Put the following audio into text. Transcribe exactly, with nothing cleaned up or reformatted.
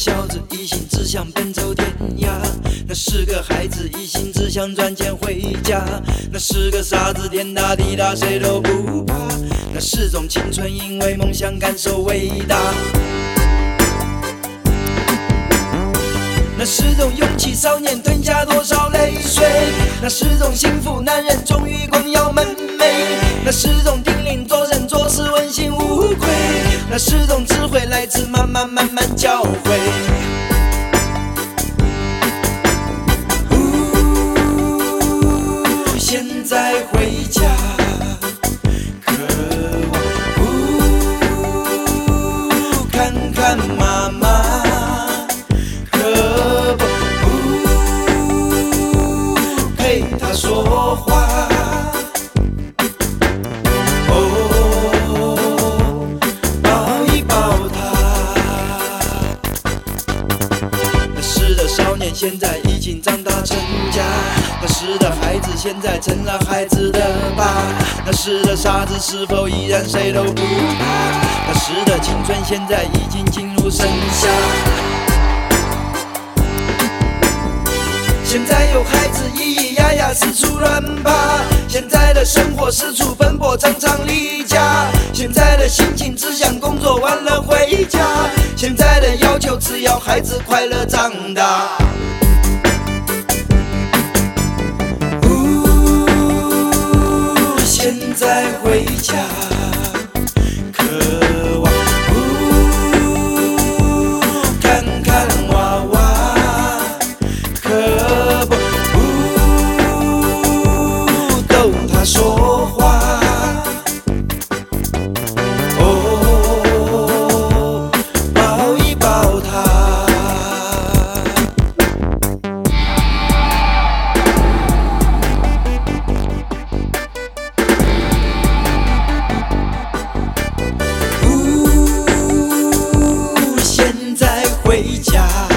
小子一心只想奔走天涯，那是个孩子一心只想赚钱回家，那是个傻子天大地大谁都不怕，那是种青春因为梦想感受伟大，那是种勇气少年吞下多少泪水，那是种幸福男人终于光耀门楣，那是种叮咛做人做事问心无愧，那是种智慧来自妈妈慢慢教诲。现在回家，渴望看看妈妈，可不陪她说话。哦，抱一抱她。那时的少年现在已经长大成家，那时的孩子现在成了孩子的爸，那时的傻子是否依然谁都不怕，那时的青春现在已经进入盛夏。现在有孩子咿咿呀呀四处乱爬，现在的生活四处奔波常常离家，现在的心情只想工作完了回家，现在的要求只要孩子快乐长大。现在回家，渴望看看娃娃，可不逗他说话。哦，抱一抱他。现在回家。